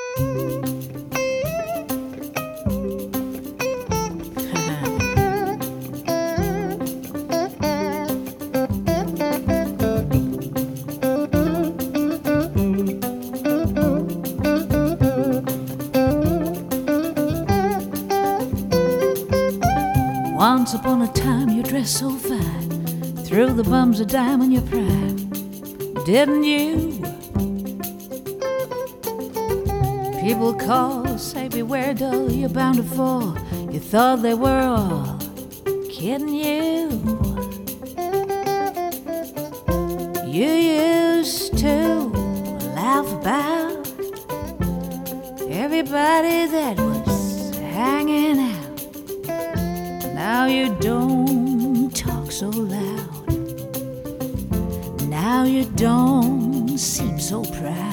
Once upon a time you dressed so fine, threw the bums a dime in your prime, didn't you? People call, say beware doll, you're bound to fall. You thought they were all kidding you. You used to laugh about everybody that was hanging out. Now you don't talk so loud. Now you don't seem so proud.